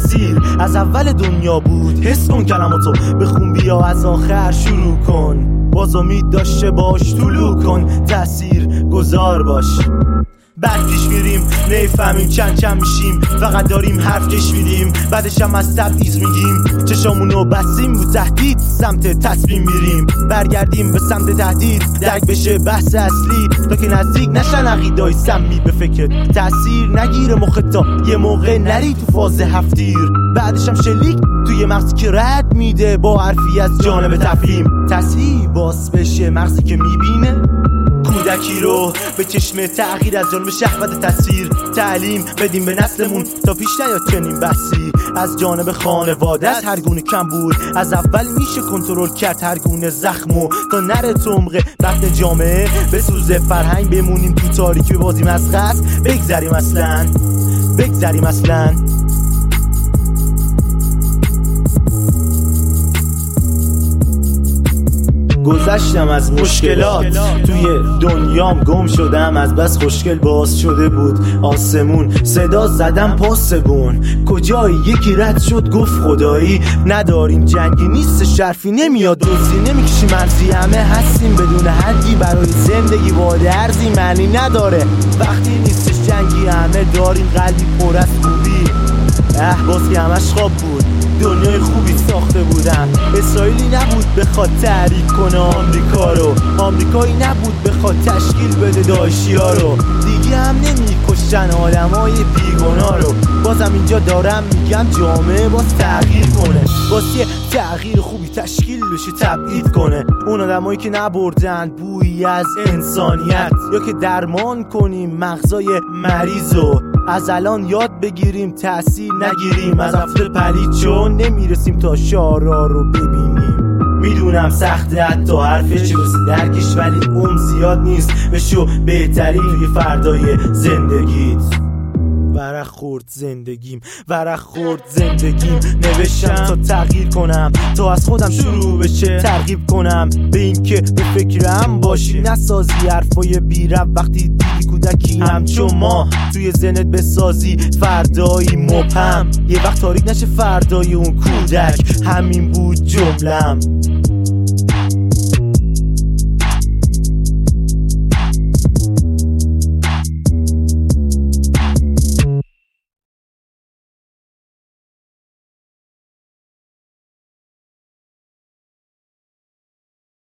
تأثیر از اول دنیا بود. حس کن کلماتو بخون، بیا از آخر شروع کن. باز امید داشته باش، طلوع کن، تأثیر گذار باش. بعد پیش میریم نمیفهمیم چند میشیم، فقط داریم حرف کش میدیم، بعدش هم از تبعیض میگیم. چشامونو بستیم رو تهدید، سمت تصمیم میریم. برگردیم به سمت تهدید، درک بشه بحث اصلی، تا که نزدیک نشن عقیدای سمی به فکر. تأثیر نگیره مخت تا یه موقع نری تو فاز هفتیر، بعدش هم شلیک توی مغزی که رد میده با حرفی از جانب تفهیم. تأثیر باز بشه مغزی که میبینه کودکی رو به چشم تغییر، از جانب شهوت تأثیر. تعلیم بدیم به نسلمون تا پیش نیاد چنین بحثی از جانب خانواده. از هر گونه کم بود از اول میشه کنترل کرد هر گونه زخمو، تا نره تو عمق بطن جامعه بسوزه فرهنگ. بمونیم تو تاریکی بازیم از قصد، بگذریم اصلاً. گذشتم از مشکلات، توی دنیام گم شدم، از بس خوشگل باز شده بود آسمون. صدا زدم پاسبون، کجایی؟ یکی رد شد گفت خدایی نداریم، جنگی نیست، شرفی نمیاد، دوستی نمیکشی مرزی، همه هستیم بدون حدی، برای زندگی واده ارزی معنی نداره وقتی نیستش جنگی. همه داریم قلبی پر از خوبی، باز که همش خواب بود، دنیای خوبی ساخته بودم. اسرائیلی نبود بخواد تحریک کنه آمریکا رو، آمریکایی نبود بخواد تشکیل بده داعشیا رو. دیگه هم نمیکشن آدمای بیگناه رو. بازم اینجا دارم میگم جامعه باز تغییر کنه، باز یه تغییر خوبی تشکیل بشه، تبعید کنه اون آدمایی که نبردن بویی از انسانیت، یا که درمان کنیم مغزای مریضو. از الان یاد بگیریم تأثیر نگیریم از افعال پلید، چون نمیرسیم تا شعرها رو ببینیم. میدونم سخته حتی حرفش برسی درکش، ولی اون زیاد نیست، بشو بهترین توی فردای زندگیت. ورق خورد زندگیم نوشتم تا تغییر کنم، تا از خودم شروع بشه ترغیب کنم به این که به فکرم باشی، نسازی حرفای بی‌ربط وقتی دیدی کودکی همچون ما توی ذهنت بسازی فردایی مبهم. یه وقت تاریک نشه فردای اون کودک، همین بود جملم.